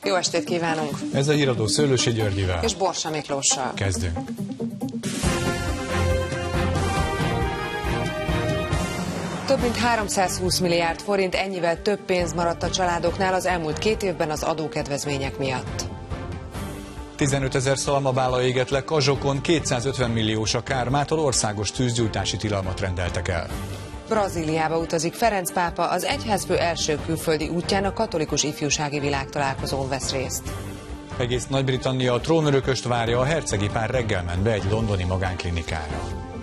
Jó estét kívánunk! Ez a híradó Szőlősi Györgyivel és Borsa Miklóssal. Kezdünk. Több mint 320 milliárd forint, ennyivel több pénz maradt a családoknál az elmúlt 2 évben az adókedvezmények miatt. 15 000 szalmabála égett le Kazsokon, 250 milliós a kár, mától országos tűzgyújtási tilalmat rendeltek el. Brazíliába utazik Ferenc pápa, az egyházfő első külföldi útján a katolikus ifjúsági világtalálkozón vesz részt. Egész Nagy-Britannia a trónörököst várja, a hercegi pár reggel ment be egy londoni magánklinikára.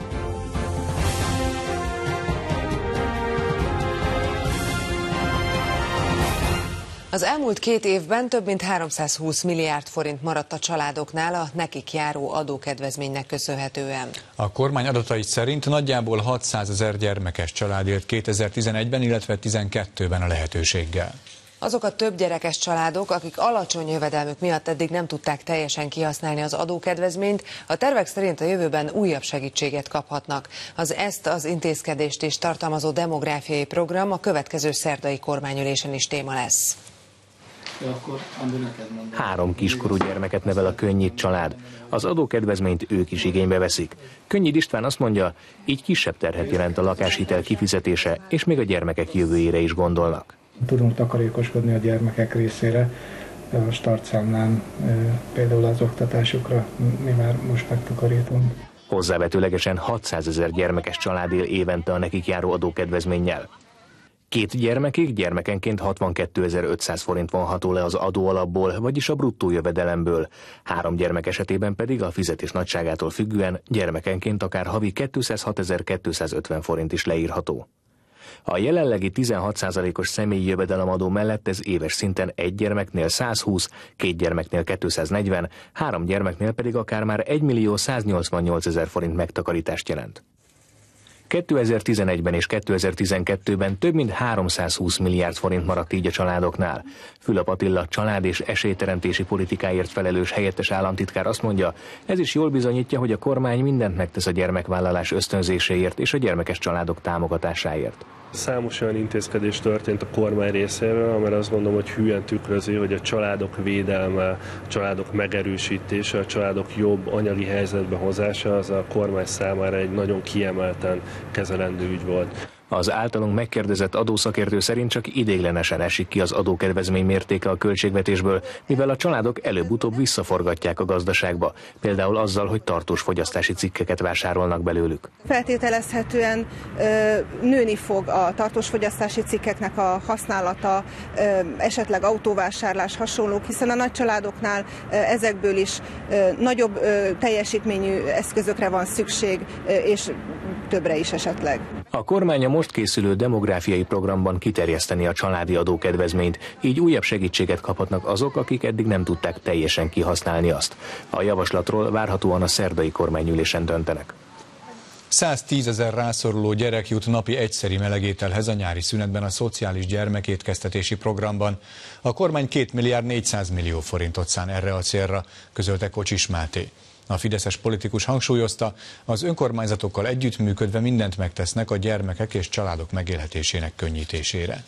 Az elmúlt 2 évben több mint 320 milliárd forint maradt a családoknál a nekik járó adókedvezménynek köszönhetően. A kormány adatai szerint nagyjából 600 000 gyermekes család élt 2011-ben, illetve 2012-ben a lehetőséggel. Azok a több gyerekes családok, akik alacsony jövedelmük miatt eddig nem tudták teljesen kihasználni az adókedvezményt, a tervek szerint a jövőben újabb segítséget kaphatnak. Ezt az intézkedést is tartalmazó demográfiai program a következő szerdai kormányülésen is téma lesz. 3 kiskorú gyermeket nevel a Könnyid család. Az adókedvezményt ők is igénybe veszik. Könnyid István azt mondja, így kisebb terhet jelent a lakáshitel kifizetése, és még a gyermekek jövőjére is gondolnak. Tudunk takarékoskodni a gyermekek részére, a startszámlán például az oktatásukra mi már most megtakarítunk. Hozzávetőlegesen 600 000 gyermekes család él évente a nekik járó adókedvezménnyel. 2 gyermekig gyermekenként 62 500 forint vonható le az adóalapból, vagyis a bruttó jövedelemből. 3 gyermek esetében pedig a fizetés nagyságától függően gyermekenként akár havi 206 250 forint is leírható. A jelenlegi 16%-os személyi jövedelemadó mellett ez éves szinten 1 gyermeknél 120, 2 gyermeknél 240, 3 gyermeknél pedig akár már 1 188 000 forint megtakarítást jelent. 2011-ben és 2012-ben több mint 320 milliárd forint maradt így a családoknál. Fülöp Attila család- és esélyteremtési politikáért felelős helyettes államtitkár azt mondja, ez is jól bizonyítja, hogy a kormány mindent megtesz a gyermekvállalás ösztönzéséért és a gyermekes családok támogatásáért. Számos olyan intézkedés történt a kormány részéről, amire azt gondolom, hogy hülyen tükrözi, hogy a családok védelme, a családok megerősítése, a családok jobb anyagi helyzetbe hozása az a kormány számára egy nagyon kiemelten kezelendő ügy volt. Az általunk megkérdezett adószakértő szerint csak ideiglenesen esik ki az adókedvezmény mértéke a költségvetésből, mivel a családok előbb-utóbb visszaforgatják a gazdaságba, például azzal, hogy tartós fogyasztási cikkeket vásárolnak belőlük. Feltételezhetően nőni fog a tartós fogyasztási cikkeknek a használata, esetleg autóvásárlás hasonlók, hiszen a nagy családoknál ezekből is nagyobb teljesítményű eszközökre van szükség, és többre is esetleg. A kormány a most készülő demográfiai programban kiterjeszteni a családi adókedvezményt, így újabb segítséget kaphatnak azok, akik eddig nem tudták teljesen kihasználni azt. A javaslatról várhatóan a szerdai kormányülésen döntenek. 110 000 rászoruló gyerek jut napi egyszeri melegételhez a nyári szünetben a szociális gyermekétkeztetési programban. A kormány 2 400 000 000 forintot szán erre a célra, közölte Kocsis Máté. A fideszes politikus hangsúlyozta, az önkormányzatokkal együttműködve mindent megtesznek a gyermekek és családok megélhetésének könnyítésére.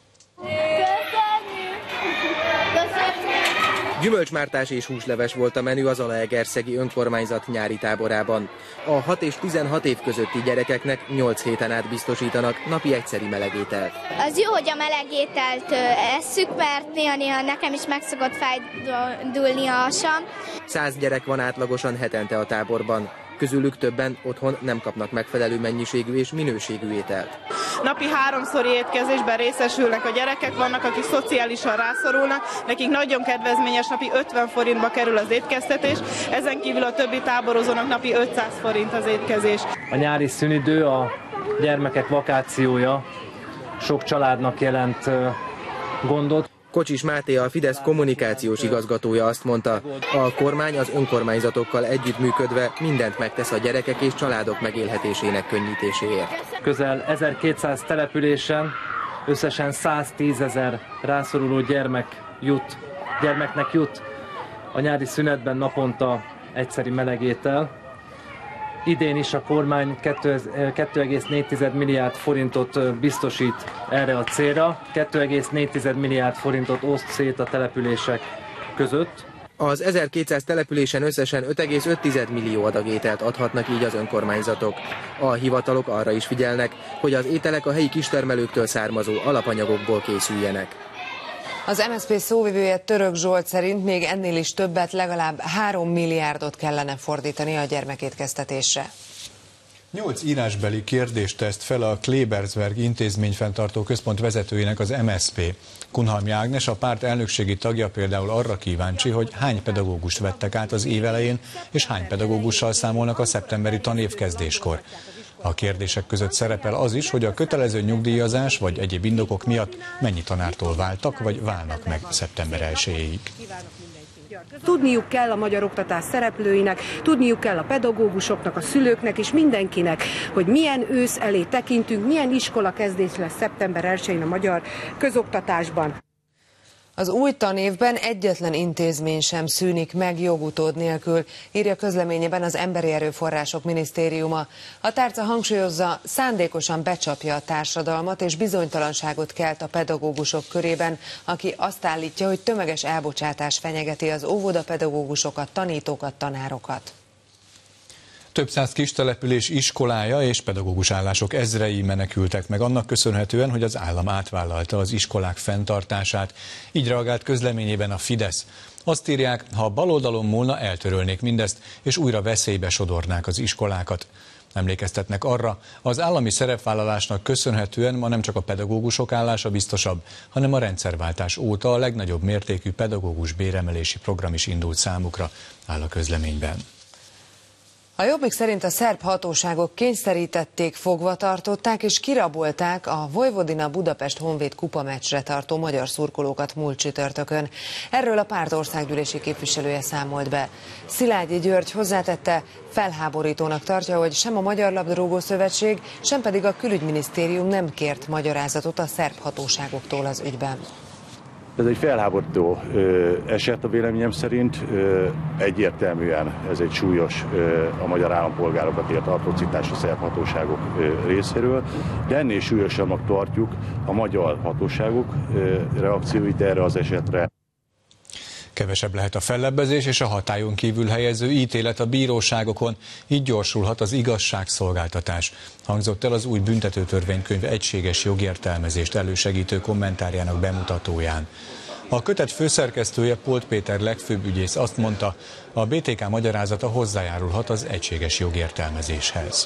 Gyümölcsmártás és húsleves volt a menü az Zalaegerszegi önkormányzat nyári táborában. A 6 és 16 év közötti gyerekeknek 8 héten át biztosítanak napi egyszeri melegételt. Az jó, hogy a melegételt esszük, mert néha nekem is meg szokott fájdulni a hasam. 100 gyerek van átlagosan hetente a táborban. Közülük többen otthon nem kapnak megfelelő mennyiségű és minőségű ételt. Napi 3-szori étkezésben részesülnek a gyerekek, vannak, akik szociálisan rászorulnak, nekik nagyon kedvezményes, napi 50 forintba kerül az étkeztetés, ezen kívül a többi táborozónak napi 500 forint az étkezés. A nyári szünidő, a gyermekek vakációja sok családnak jelent gondot. Kocsis Máté, a Fidesz kommunikációs igazgatója azt mondta, a kormány az önkormányzatokkal együttműködve mindent megtesz a gyerekek és családok megélhetésének könnyítéséért. Közel 1200 településen összesen 110 000 rászoruló gyermeknek jut a nyári szünetben naponta egyszeri melegétel. Idén is a kormány 2,4 milliárd forintot biztosít erre a célra, 2,4 milliárd forintot oszt szét a települések között. Az 1200 településen összesen 5,5 millió adag ételt adhatnak így az önkormányzatok. A hivatalok arra is figyelnek, hogy az ételek a helyi kistermelőktől származó alapanyagokból készüljenek. Az MSZP szóvivője Török Zsolt szerint még ennél is többet, legalább 3 milliárdot kellene fordítani a gyermekétkeztetésre. 8 írásbeli kérdést teszt fel a Klebersberg intézményfenntartó központ vezetőjének az MSZP. Kunhalmi Ágnes, a párt elnökségi tagja például arra kíváncsi, hogy hány pedagógust vettek át az év elején, és hány pedagógussal számolnak a szeptemberi tanévkezdéskor. A kérdések között szerepel az is, hogy a kötelező nyugdíjazás vagy egyéb indokok miatt mennyi tanártól váltak, vagy válnak meg szeptember 1-ig. Tudniuk kell a magyar oktatás szereplőinek, tudniuk kell a pedagógusoknak, a szülőknek és mindenkinek, hogy milyen ősz elé tekintünk, milyen iskola kezdés lesz szeptember 1-én a magyar közoktatásban. Az új tanévben egyetlen intézmény sem szűnik meg jogutód nélkül, írja közleményében az Emberi Erőforrások Minisztériuma. A tárca hangsúlyozza, szándékosan becsapja a társadalmat és bizonytalanságot kelt a pedagógusok körében, aki azt állítja, hogy tömeges elbocsátás fenyegeti az óvodapedagógusokat, tanítókat, tanárokat. Több száz kistelepülés iskolája és pedagógus állások ezrei menekültek meg annak köszönhetően, hogy az állam átvállalta az iskolák fenntartását. Így reagált közleményében a Fidesz. Azt írják, ha a baloldalon múlna, eltörölnék mindezt, és újra veszélybe sodornák az iskolákat. Emlékeztetnek arra, az állami szerepvállalásnak köszönhetően ma nem csak a pedagógusok állása biztosabb, hanem a rendszerváltás óta a legnagyobb mértékű pedagógus béremelési program is indult számukra, áll a közleményben. A Jobbik szerint a szerb hatóságok kényszerítették, fogva tartották és kirabolták a Vojvodina Budapest Honvéd kupameccsre tartó magyar szurkolókat múlt csütörtökön. Erről a párt országgyűlési képviselője számolt be. Szilágyi György hozzátette, felháborítónak tartja, hogy sem a Magyar Labdarúgó Szövetség, sem pedig a Külügyminisztérium nem kért magyarázatot a szerb hatóságoktól az ügyben. Ez egy felháborító eset a véleményem szerint, egyértelműen ez egy súlyos a magyar állampolgárokat ért atrocitás a szerb hatóságok részéről, de ennél súlyosabbnak tartjuk a magyar hatóságok reakcióit erre az esetre. Kevesebb lehet a fellebbezés és a hatályon kívül helyező ítélet a bíróságokon, így gyorsulhat az igazságszolgáltatás, hangzott el az új büntetőtörvénykönyv egységes jogértelmezést elősegítő kommentárjának bemutatóján. A kötet főszerkesztője, Polt Péter legfőbb ügyész azt mondta, a BTK magyarázata hozzájárulhat az egységes jogértelmezéshez.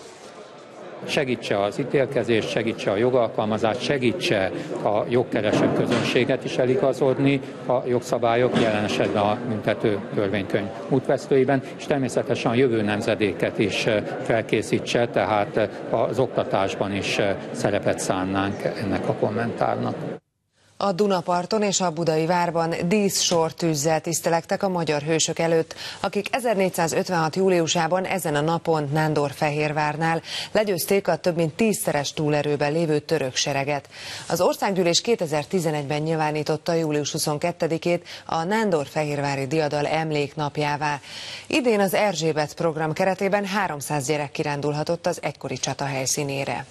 Segítse az ítélkezést, segítse a jogalkalmazást, segítse a jogkereső közönséget is eligazodni a jogszabályok, jelen esetben a büntető törvénykönyv útvesztőiben, és természetesen a jövő nemzedéket is felkészítse, tehát az oktatásban is szerepet szánnánk ennek a kommentárnak. A Dunaparton és a Budai Várban díszsortűzzel tisztelektek a magyar hősök előtt, akik 1456. júliusában ezen a napon Nándorfehérvárnál legyőzték a több mint 10-szeres túlerőben lévő török sereget. Az országgyűlés 2011-ben nyilvánította július 22-ét a Nándorfehérvári diadal emléknapjává. Idén az Erzsébet program keretében 300 gyerek kirándulhatott az egykori csata helyszínére.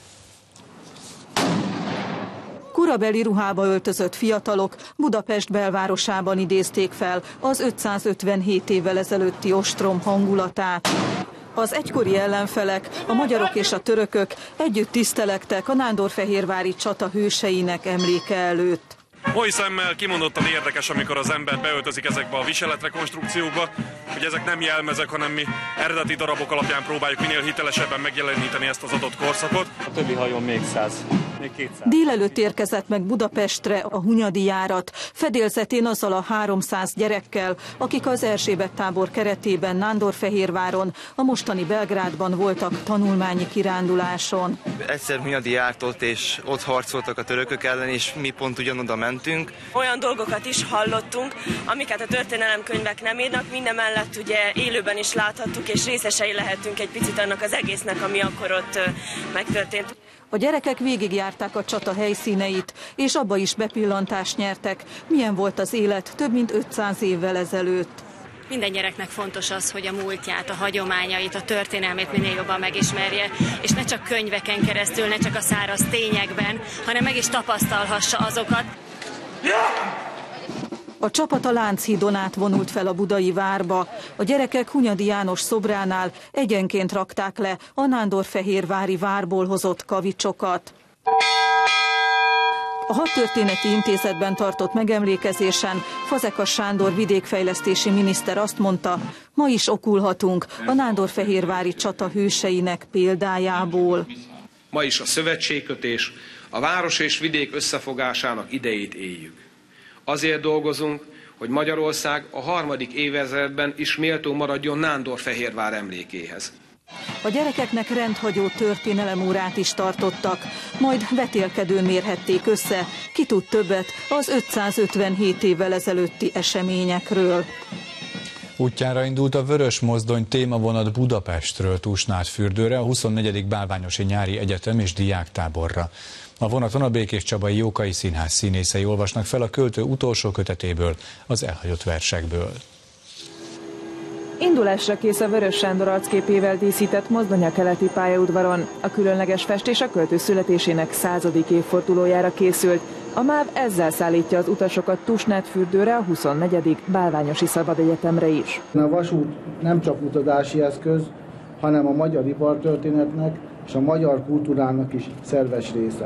Korabeli ruhába öltözött fiatalok Budapest belvárosában idézték fel az 557 évvel ezelőtti ostrom hangulatát. Az egykori ellenfelek, a magyarok és a törökök együtt tisztelektek a nándorfehérvári csata hőseinek emléke előtt. Mai szemmel kimondottan érdekes, amikor az ember beöltözik ezekbe a viseletrekonstrukciókba, hogy ezek nem jelmezek, hanem mi eredeti darabok alapján próbáljuk minél hitelesebben megjeleníteni ezt az adott korszakot. A többi hajón még 100, még 200. Délelőtt érkezett meg Budapestre a Hunyadi járat, fedélzetén azzal a 300 gyerekkel, akik az Erzsébet tábor keretében Nándorfehérváron, a mostani Belgrádban voltak tanulmányi kiránduláson. Egyszer Hunyadi járt ott, és ott harcoltak a törökök ellen, és mi pont ugyanoda mentünk. Olyan dolgokat is hallottunk, amiket a történelemkönyvek nem írnak, minden mellett ugye élőben is láthattuk, és részesei lehetünk egy picit annak az egésznek, ami akkor ott megtörtént. A gyerekek végigjárták a csata helyszíneit, és abba is bepillantást nyertek, milyen volt az élet több mint 500 évvel ezelőtt. Minden gyereknek fontos az, hogy a múltját, a hagyományait, a történelmét minél jobban megismerje, és ne csak könyveken keresztül, ne csak a száraz tényekben, hanem meg is tapasztalhassa azokat. A csapat a Lánchídon át vonult fel a budai várba. A gyerekek Hunyadi János szobránál egyenként rakták le a nándorfehérvári várból hozott kavicsokat. A Hadtörténeti Intézetben tartott megemlékezésen Fazekas Sándor vidékfejlesztési miniszter azt mondta, ma is okulhatunk a nándorfehérvári csata hőseinek példájából. Ma is a szövetségkötés, a város és vidék összefogásának idejét éljük. Azért dolgozunk, hogy Magyarország a 3. évezredben is méltó maradjon Nándorfehérvár emlékéhez. A gyerekeknek rendhagyó történelemórát is tartottak, majd vetélkedőn mérhették össze, ki tud többet az 557 évvel ezelőtti eseményekről. Útjára indult a Vörös Mozdony témavonat Budapestről Tusnádfürdőre, a 24. Bálványosi Nyári Egyetem és diáktáborra. A vonaton a Békéscsabai Jókai Színház színészei olvasnak fel a költő utolsó kötetéből, az elhagyott versekből. Indulásra kész a Vörös Sándor arcképével díszített mozdony a keleti pályaudvaron. A különleges festés a költő születésének 100. évfordulójára készült. A MÁV ezzel szállítja az utasokat Tusnádfürdőre, a 24. Bálványosi Szabadegyetemre is. A vasút nem csak utazási eszköz, hanem a magyar ipartörténetnek és a magyar kultúrának is szerves része.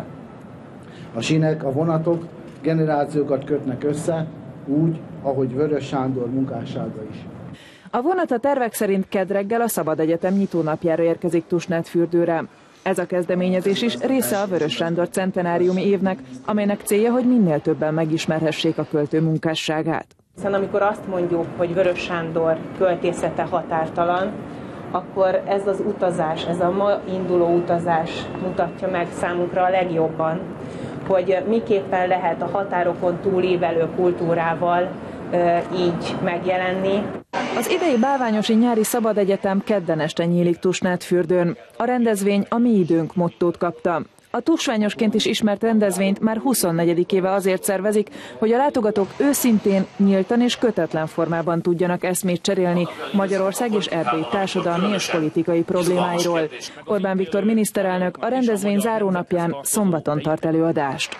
A sínek, a vonatok generációkat kötnek össze, úgy, ahogy Vörös Sándor munkássága is. A vonat a tervek szerint kedd reggel a Szabadegyetem nyitónapjára érkezik Tusnádfürdőre. Ez a kezdeményezés is része a Vörös Sándor centenáriumi évnek, amelynek célja, hogy minél többen megismerhessék a költő munkásságát. Hiszen amikor azt mondjuk, hogy Vörös Sándor költészete határtalan, akkor ez az utazás, ez a ma induló utazás mutatja meg számunkra a legjobban, hogy miképpen lehet a határokon túlívelő kultúrával így megjelenni. Az idei Bálványosi Nyári Szabadegyetem kedden este nyílik Tusnádfürdőn. A rendezvény a Mi időnk mottót kapta. A tusványosként is ismert rendezvényt már 24. éve azért szervezik, hogy a látogatók őszintén, nyíltan és kötetlen formában tudjanak eszmét cserélni Magyarország és Erdély társadalmi és politikai problémáiról. Orbán Viktor miniszterelnök a rendezvény zárónapján szombaton tart előadást.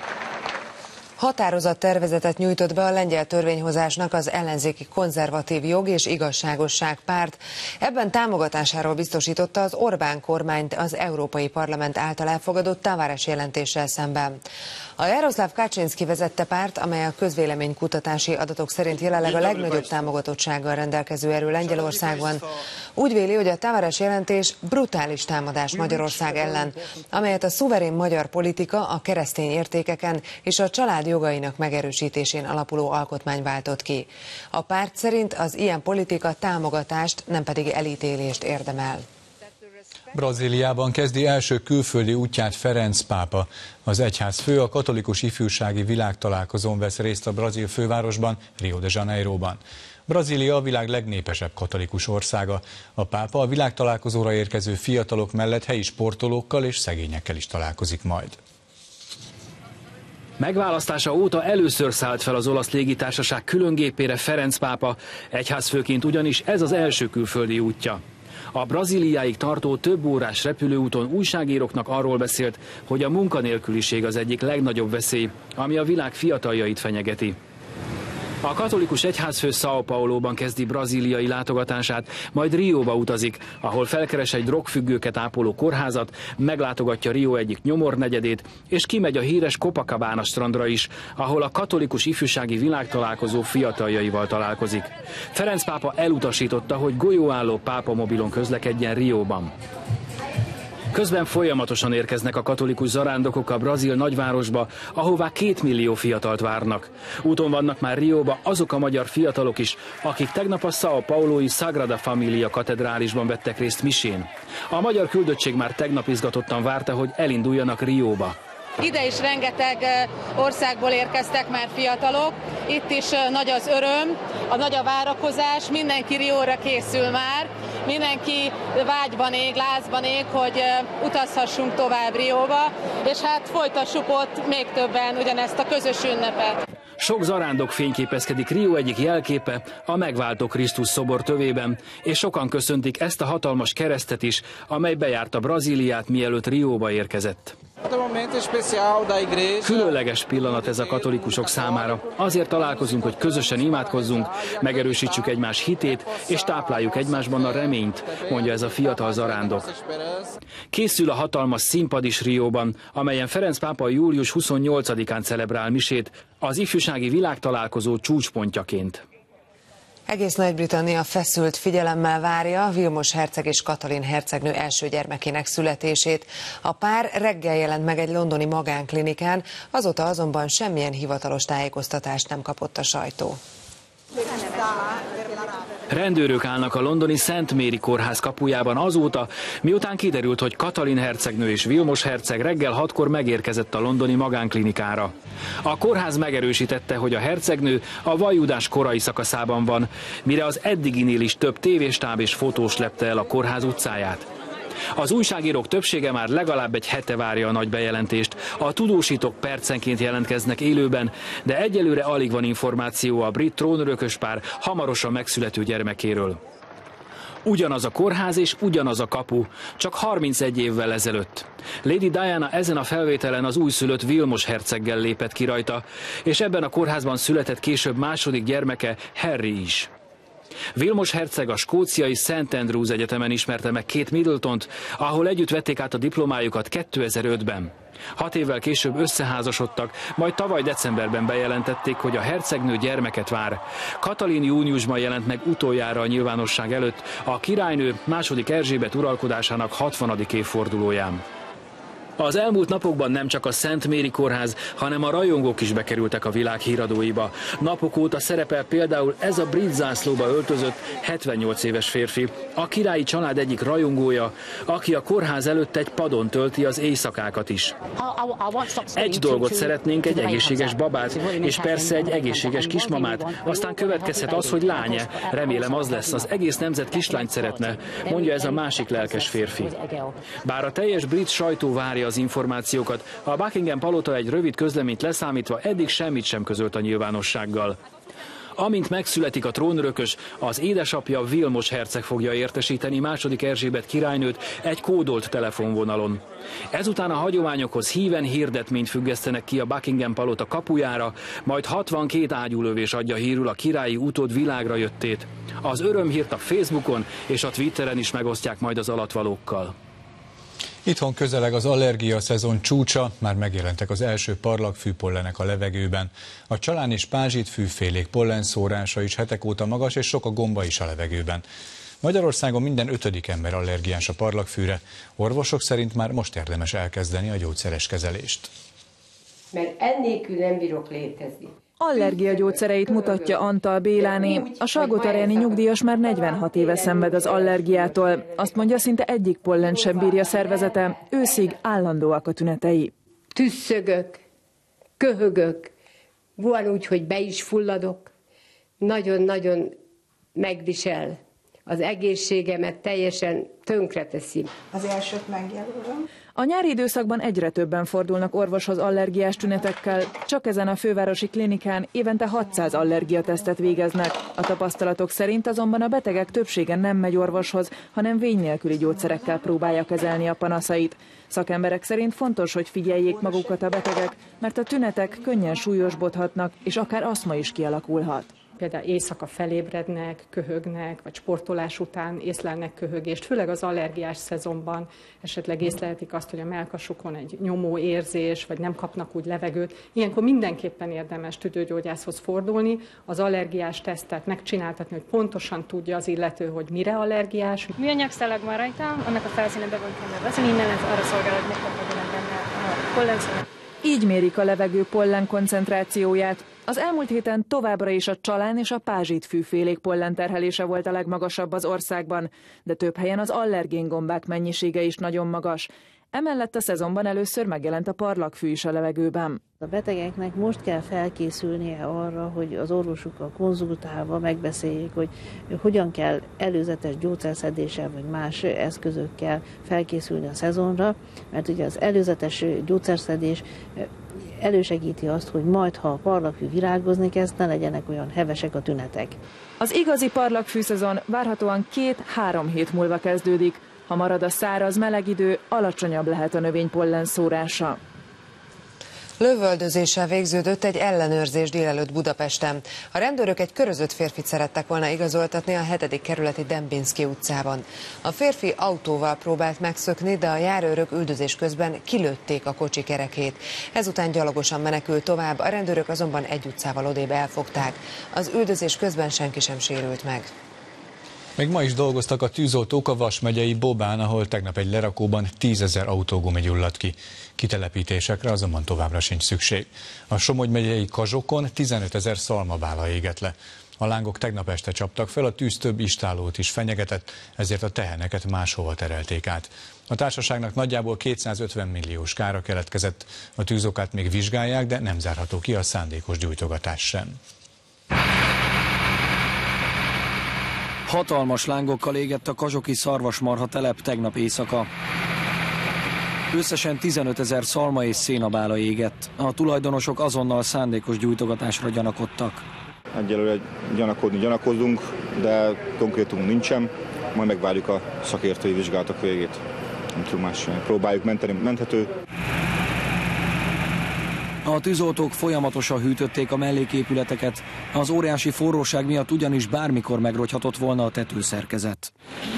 Határozattervezetet nyújtott be a lengyel törvényhozásnak az ellenzéki konzervatív jog és igazságosság párt. Ebben támogatásáról biztosította az Orbán kormányt az Európai Parlament által elfogadott Tavares jelentéssel szemben. A Jaroszláv Kaczynszki vezette párt, amely a közvéleménykutatási adatok szerint jelenleg a legnagyobb támogatottsággal rendelkező erő Lengyelországban, úgy véli, hogy a Tavares jelentés brutális támadás Magyarország ellen, amelyet a szuverén magyar politika a keresztény értékeken és a család jogainak megerősítésén alapuló alkotmány váltott ki. A párt szerint az ilyen politika támogatást, nem pedig elítélést érdemel. Brazíliában kezdi első külföldi útját Ferenc pápa. Az egyházfő a katolikus ifjúsági világtalálkozón vesz részt a brazil fővárosban, Rio de Janeiroban. Brazília a világ legnépesebb katolikus országa. A pápa a világtalálkozóra érkező fiatalok mellett helyi sportolókkal és szegényekkel is találkozik majd. Megválasztása óta először szállt fel az olasz légitársaság különgépére Ferenc pápa, egyházfőként ugyanis ez az első külföldi útja. A Brazíliáig tartó több órás repülőúton újságíróknak arról beszélt, hogy a munkanélküliség az egyik legnagyobb veszély, ami a világ fiataljait fenyegeti. A katolikus egyházfő São Pauloban kezdi brazíliai látogatását, majd Rióba utazik, ahol felkeres egy drogfüggőket ápoló kórházat, meglátogatja Rio egyik nyomornegyedét, és kimegy a híres Copacabana strandra is, ahol a katolikus ifjúsági világtalálkozó fiataljaival találkozik. Ferenc pápa elutasította, hogy golyóálló pápamobilon közlekedjen Rióban. Közben folyamatosan érkeznek a katolikus zarándokok a brazil nagyvárosba, ahová 2 millió fiatalt várnak. Úton vannak már Rióba azok a magyar fiatalok is, akik tegnap a São Paulói Sagrada Familia katedrálisban vettek részt misén. A magyar küldöttség már tegnap izgatottan várta, hogy elinduljanak Rióba. Ide is rengeteg országból érkeztek már fiatalok, itt is nagy az öröm, a nagy a várakozás, mindenki Rióra készül már, mindenki vágyban ég, lázban ég, hogy utazhassunk tovább Rióba, és hát folytassuk ott még többen ugyanezt a közös ünnepet. Sok zarándok fényképezkedik Rio egyik jelképe, a megváltó Krisztus szobor tövében, és sokan köszöntik ezt a hatalmas keresztet is, amely bejárta Brazíliát, mielőtt Rióba érkezett. Különleges pillanat ez a katolikusok számára. Azért találkozunk, hogy közösen imádkozzunk, megerősítsük egymás hitét, és tápláljuk egymásban a reményt, mondja ez a fiatal zarándok. Készül a hatalmas színpad is Rióban, amelyen Ferenc pápa július 28-án celebrál misét, az ifjúsági világtalálkozó csúcspontjaként. Egész Nagy-Britannia feszült figyelemmel várja Vilmos herceg és Katalin hercegnő első gyermekének születését. A pár reggel jelent meg egy londoni magánklinikán, azóta azonban semmilyen hivatalos tájékoztatást nem kapott a sajtó. Rendőrök állnak a londoni Szent Mary kórház kapujában azóta, miután kiderült, hogy Katalin hercegnő és Vilmos herceg reggel 6-kor megérkezett a londoni magánklinikára. A kórház megerősítette, hogy a hercegnő a vajudás korai szakaszában van, mire az eddiginél is több tévéstáb és fotós lepte el a kórház utcáját. Az újságírók többsége már legalább egy hete várja a nagy bejelentést. A tudósítók percenként jelentkeznek élőben, de egyelőre alig van információ a brit trónörökös pár hamarosan megszülető gyermekéről. Ugyanaz a kórház és ugyanaz a kapu, csak 31 évvel ezelőtt. Lady Diana ezen a felvételen az újszülött Vilmos herceggel lépett ki rajta, és ebben a kórházban született később második gyermeke, Harry is. Vilmos herceg a skóciai St. Andrews Egyetemen ismerte meg Kate Middletont, ahol együtt vették át a diplomájukat 2005-ben. 6 évvel később összeházasodtak, majd tavaly decemberben bejelentették, hogy a hercegnő gyermeket vár. Katalin júniusban jelent meg utoljára a nyilvánosság előtt, a királynő második Erzsébet uralkodásának 60. évfordulóján. Az elmúlt napokban nem csak a Szent Mary kórház, hanem a rajongók is bekerültek a világ híradóiba. Napok óta szerepel például ez a brit zászlóba öltözött 78 éves férfi, a királyi család egyik rajongója, aki a kórház előtt egy padon tölti az éjszakákat is. Egy dolgot szeretnénk, egy egészséges babát, és persze egy egészséges kismamát, aztán következhet az, hogy lánya. Remélem az lesz, az egész nemzet kislányt szeretne, mondja ez a másik lelkes férfi. Bár a teljes brit sajtó várja az információkat, a Buckingham palota egy rövid közleményt leszámítva eddig semmit sem közölt a nyilvánossággal. Amint megszületik a trónörökös, az édesapja Vilmos herceg fogja értesíteni második Erzsébet királynőt egy kódolt telefonvonalon. Ezután a hagyományokhoz híven hirdetményt függesztenek ki a Buckingham palota kapujára, majd 62 ágyúlövés adja hírül a királyi utód világra jöttét. Az örömhírt a Facebookon és a Twitteren is megosztják majd az alatvalókkal. Itthon közeleg az allergia szezon csúcsa, már megjelentek az első parlagfű-pollenek a levegőben. A csalán és pázsitfűfélék pollenszórása is hetek óta magas, és sok a gomba is a levegőben. Magyarországon minden 5. ember allergiás a parlagfűre. Orvosok szerint már most érdemes elkezdeni a gyógyszeres kezelést. Mert ennélkül nem bírok létezni. Allergiagyógyszereit mutatja Antal Béláné. A Salgótarjáni nyugdíjas már 46 éve szenved az allergiától. Azt mondja, szinte egyik pollen sem bírja szervezete, őszig állandóak a tünetei. Tüsszögök, köhögök, van úgy, hogy be is fulladok. Nagyon-nagyon megvisel. Az egészségemet teljesen tönkreteszi. Az elsőt megjelölöm. A nyári időszakban egyre többen fordulnak orvoshoz allergiás tünetekkel. Csak ezen a fővárosi klinikán évente 600 allergiatesztet végeznek. A tapasztalatok szerint azonban a betegek többsége nem megy orvoshoz, hanem vény nélküli gyógyszerekkel próbálja kezelni a panaszait. Szakemberek szerint fontos, hogy figyeljék magukat a betegek, mert a tünetek könnyen súlyosbodhatnak, és akár aszma is kialakulhat. Például éjszaka felébrednek, köhögnek, vagy sportolás után észlelnek köhögést, főleg az allergiás szezonban esetleg észlelhetik azt, hogy a mellkasukon egy nyomó érzés, vagy nem kapnak úgy levegőt. Ilyenkor mindenképpen érdemes tüdőgyógyászhoz fordulni, az allergiás tesztet megcsináltatni, hogy pontosan tudja az illető, hogy mire allergiás. Műanyag szalag van rajta, annak a felszíne be van kenve vazelin, ez arra szolgál, hogy megkapodjon benne a pollenszóra. Így mérik a levegő pollen koncentrációját. Az elmúlt héten továbbra is a csalán és a pázsitfűfélék pollenterhelése volt a legmagasabb az országban, de több helyen az allergéngombák mennyisége is nagyon magas. Emellett a szezonban először megjelent a parlagfű is a levegőben. A betegeknek most kell felkészülnie arra, hogy az orvosukkal konzultálva megbeszéljék, hogy hogyan kell előzetes gyógyszerszedéssel vagy más eszközökkel felkészülni a szezonra, mert ugye az előzetes gyógyszerszedés elősegíti azt, hogy majd, ha a parlagfű virágozni kezd, ne legyenek olyan hevesek a tünetek. Az igazi parlagfű szezon várhatóan 2-3 hét múlva kezdődik. Ha marad a száraz, meleg idő, alacsonyabb lehet a növénypollen szórása. Lövöldözéssel végződött egy ellenőrzés délelőtt Budapesten. A rendőrök egy körözött férfit szerettek volna igazoltatni a 7. kerületi Dembinski utcában. A férfi autóval próbált megszökni, de a járőrök üldözés közben kilőtték a kocsi kerekét. Ezután gyalogosan menekült tovább, a rendőrök azonban egy utcával odébb elfogták. Az üldözés közben senki sem sérült meg. Még ma is dolgoztak a tűzoltók a Vas megyei Bobán, ahol tegnap egy lerakóban 10 000 autógumi gyulladt ki. Kitelepítésekre azonban továbbra sincs szükség. A Somogy megyei Kazsokon 15 000 szalmabála égett le. A lángok tegnap este csaptak fel, a tűz több istállót is fenyegetett, ezért a teheneket máshova terelték át. A társaságnak nagyjából 250 milliós kára keletkezett. A tűzokát még vizsgálják, de nem zárható ki a szándékos gyújtogatás sem. Hatalmas lángokkal égett a kazsoki szarvasmarha telep tegnap éjszaka. Összesen 15 000 szalma és szénabála égett. A tulajdonosok azonnal szándékos gyújtogatásra gyanakodtak. Egyelőre gyanakozunk, de konkrétumunk nincsen. Majd megvárjuk a szakértői vizsgálatok végét. Nem tudom más, próbáljuk menteni, menthető. A tűzoltók folyamatosan hűtötték a melléképületeket, az óriási forróság miatt ugyanis bármikor megrogyhatott volna a tetőszerkezet.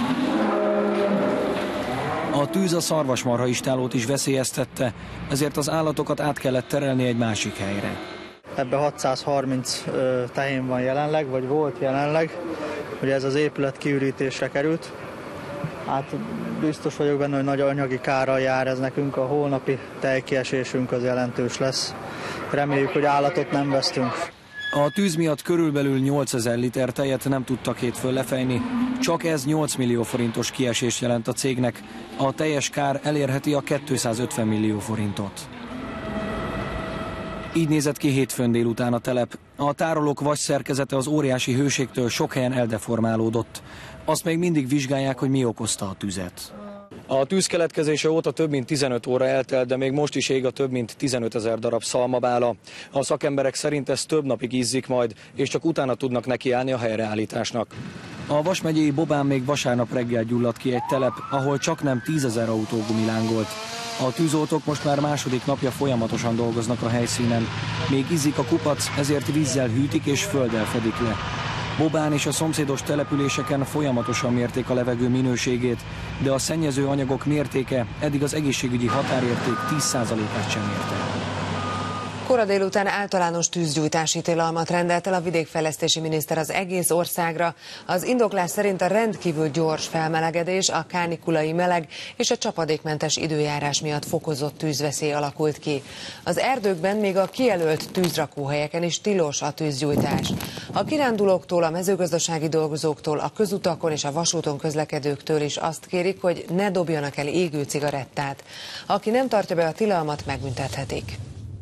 A tűz a szarvasmarha istállót is veszélyeztette, ezért az állatokat át kellett terelni egy másik helyre. Ebben 630 tehén van jelenleg, vagy volt jelenleg, ugye ez az épület kiürítésre került. Hát biztos vagyok benne, hogy nagy anyagi kárral jár ez nekünk, a holnapi tejkiesésünk az jelentős lesz. Reméljük, hogy állatot nem vesztünk. A tűz miatt körülbelül 8000 liter tejet nem tudtak hétfőn lefejni. Csak ez 8 millió forintos kiesés jelent a cégnek. A teljes kár elérheti a 250 millió forintot. Így nézett ki hétfőn délután a telep. A tárolók vasszerkezete az óriási hőségtől sok helyen eldeformálódott. Azt még mindig vizsgálják, hogy mi okozta a tüzet. A tűz keletkezése óta több mint 15 óra eltelt, de még most is ég a több mint 15 000 darab szalmabála. A szakemberek szerint ez több napig izzik majd, és csak utána tudnak nekiállni a helyreállításnak. A Vas megyei Bobán még vasárnap reggel gyulladt ki egy telep, ahol csaknem 10 000 autógumi lángolt. A tűzoltók most már második napja folyamatosan dolgoznak a helyszínen. Még izzik a kupac, ezért vízzel hűtik és földdel fedik le. Bobán és a szomszédos településeken folyamatosan mérték a levegő minőségét, de a szennyező anyagok mértéke eddig az egészségügyi határérték 10%-át sem érte. Kora délután általános tűzgyújtási tilalmat rendelt el a vidékfejlesztési miniszter az egész országra. Az indoklás szerint a rendkívül gyors felmelegedés, a kánikulai meleg és a csapadékmentes időjárás miatt fokozott tűzveszély alakult ki. Az erdőkben, még a kijelölt tűzrakóhelyeken is tilos a tűzgyújtás. A kirándulóktól, a mezőgazdasági dolgozóktól, a közutakon és a vasúton közlekedőktől is azt kérik, hogy ne dobjanak el égő cigarettát. Aki nem tartja be a tilalmat, megbüntethetik.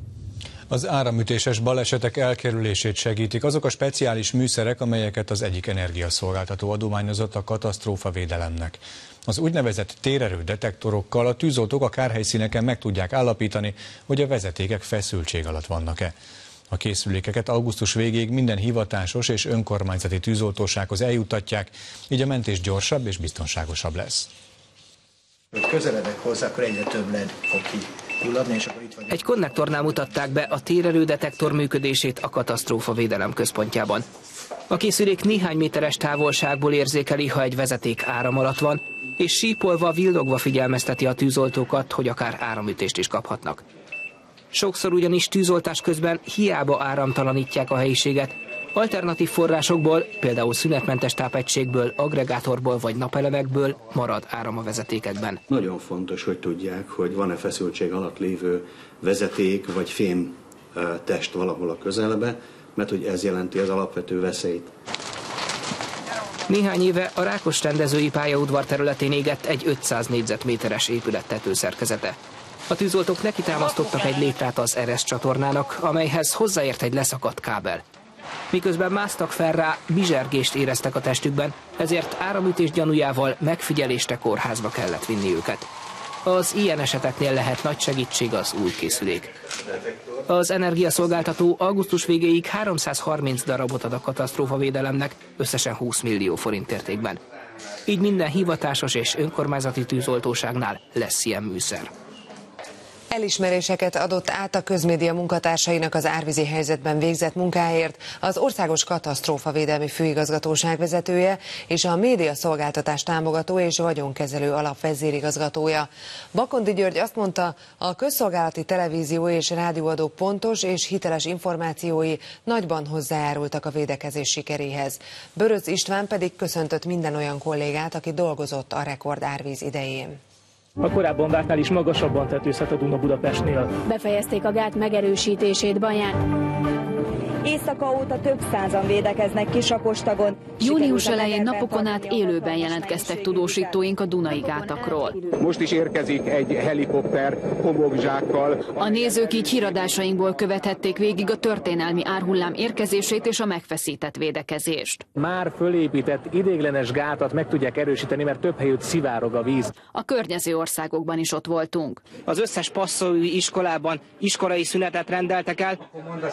Az áramütéses balesetek elkerülését segítik azok a speciális műszerek, amelyeket az egyik energiaszolgáltató adományozott a katasztrófavédelemnek. Az úgynevezett térerő detektorokkal a tűzoltók a kárhelyszíneken meg tudják állapítani, hogy a vezetékek feszültség alatt vannak-e. A készülékeket augusztus végéig minden hivatásos és önkormányzati tűzoltósághoz eljuttatják, így a mentés gyorsabb és biztonságosabb lesz. Hogy közeledek hozzá, akkor egyre több LED fog kigyulladni, és akkor itt vagyunk. Egy konnektornál mutatták be a térerődetektor működését a katasztrófavédelem központjában. A készülék néhány méteres távolságból érzékeli, ha egy vezeték áram alatt van, és sípolva, villogva figyelmezteti a tűzoltókat, hogy akár áramütést is kaphatnak. Sokszor ugyanis tűzoltás közben hiába áramtalanítják a helyiséget, alternatív forrásokból, például szünetmentes tápegységből, aggregátorból vagy napelemekből marad áram a vezetékekben. Nagyon fontos, hogy tudják, hogy van-e feszültség alatt lévő vezeték vagy fém test valahol a közelbe, mert hogy ez jelenti az alapvető veszélyt. Néhány éve a Rákos rendezői pályaudvar területén égett egy 500 négyzetméteres épület tetőszerkezete. A tűzoltók nekitámasztottak egy létrát az Eres csatornának, amelyhez hozzáért egy leszakadt kábel. Miközben másztak fel rá, bizsergést éreztek a testükben, ezért áramütés gyanújával megfigyelésre kórházba kellett vinni őket. Az ilyen eseteknél lehet nagy segítség az új készülék. Az energiaszolgáltató augusztus végéig 330 darabot ad a katasztrófavédelemnek, összesen 20 millió forint értékben. Így minden hivatásos és önkormányzati tűzoltóságnál lesz ilyen műszer. Elismeréseket adott át a közmédia munkatársainak az árvízi helyzetben végzett munkáért az Országos Katasztrófavédelmi Főigazgatóság vezetője és a médiaszolgáltatás támogató és vagyonkezelő alap vezérigazgatója. Bakondi György azt mondta, a közszolgálati televízió és rádióadók pontos és hiteles információi nagyban hozzájárultak a védekezés sikeréhez. Böröc István pedig köszöntött minden olyan kollégát, aki dolgozott a rekord árvíz idején. A korábban vártnál is magasabban tetőzhet a Duna Budapestnél. Befejezték a gát megerősítését Baján. Éjszaka óta több százan védekeznek Kisakostagon. Június elején napokon át élőben jelentkeztek tudósítóink a Dunai gátakról. Most is érkezik egy helikopter homokzsákkal. A nézők így híradásainkból követhették végig a történelmi árhullám érkezését és a megfeszített védekezést. Már fölépített ideiglenes gátat meg tudják erősíteni, mert több helyütt szivárog a víz. A környező országokban is ott voltunk. Az összes passzolói iskolában iskolai szünetet rendeltek el.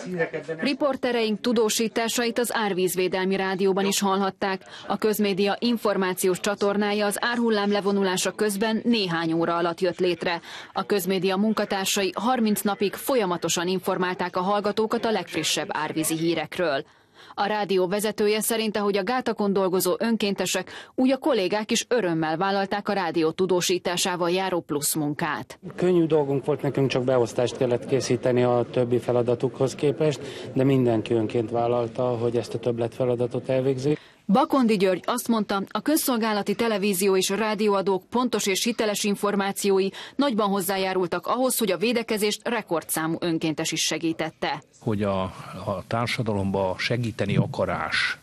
Riportereink tudósításait az Árvízvédelmi Rádióban is hallhatták. A közmédia információs csatornája az árhullám levonulása közben néhány óra alatt jött létre. A közmédia munkatársai 30 napig folyamatosan informálták a hallgatókat a legfrissebb árvízi hírekről. A rádió vezetője szerint, ahogy a gátakon dolgozó önkéntesek, úgy a kollégák is örömmel vállalták a rádió tudósításával járó plusz munkát. Könnyű dolgunk volt, nekünk csak beosztást kellett készíteni a többi feladatukhoz képest, de mindenki önként vállalta, hogy ezt a többletfeladatot elvégzi. Bakondi György azt mondta, a közszolgálati televízió és a rádióadók pontos és hiteles információi nagyban hozzájárultak ahhoz, hogy a védekezést rekordszámú önkéntes is segítette. Hogy a társadalomba segíteni akarás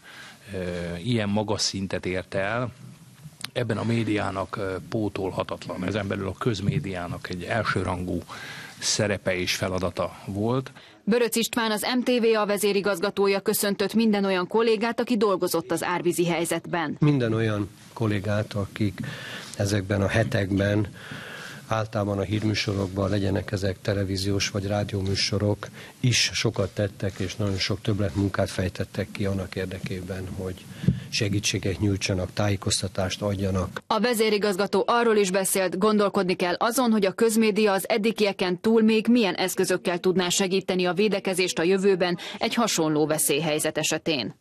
ilyen magas szintet ért el, ebben a médiának pótolhatatlan, ezen belül a közmédiának egy elsőrangú szerepe és feladata volt. Böröc István, az MTVA vezérigazgatója köszöntött minden olyan kollégát, aki dolgozott az árvízi helyzetben. Minden olyan kollégát, akik ezekben a hetekben, általában a hírműsorokban, legyenek ezek televíziós vagy rádióműsorok, is sokat tettek, és nagyon sok többletmunkát fejtettek ki annak érdekében, hogy segítséget nyújtsanak, tájékoztatást adjanak. A vezérigazgató arról is beszélt, gondolkodni kell azon, hogy a közmédia az eddigieken túl még milyen eszközökkel tudná segíteni a védekezést a jövőben egy hasonló veszélyhelyzet esetén.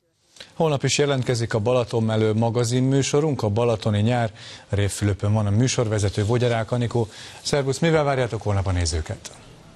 Holnap is jelentkezik a Balatonmelő magazinműsorunk, a Balatoni nyár. Rév Fülöpön van a műsorvezető, Vogyarák Anikó. Szervusz, mivel várjátok holnap a nézőket?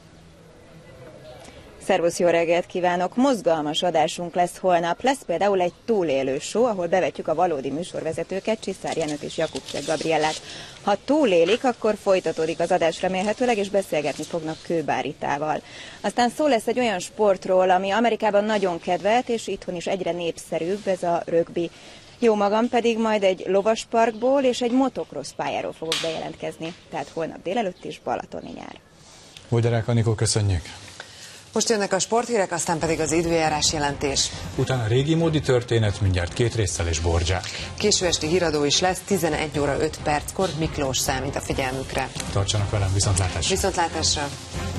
Szervusz, jó reggelt kívánok! Mozgalmas adásunk lesz holnap. Lesz például egy túlélő show, ahol bevetjük a valódi műsorvezetőket, Csiszár Jenőt és Jakubcsek Gabriellát. Ha túlélik, akkor folytatódik az adás remélhetőleg, és beszélgetni fognak Kőbáritával. Aztán szó lesz egy olyan sportról, ami Amerikában nagyon kedvelt, és itthon is egyre népszerűbb, ez a rögbi. Jó magam pedig majd egy lovasparkból és egy motocross pályáról fogok bejelentkezni. Tehát holnap délelőtt is Balatoni nyár. Vogyarák Anikó, köszönjük! Most jönnek a sporthírek, aztán pedig az időjárás jelentés. Utána régi módi történet, mindjárt 2 résszel és Bordzsák. Késő esti híradó is lesz, 11 óra 5 perckor Miklós számít a figyelmükre. Tartsanak velem, viszontlátásra! Viszontlátásra!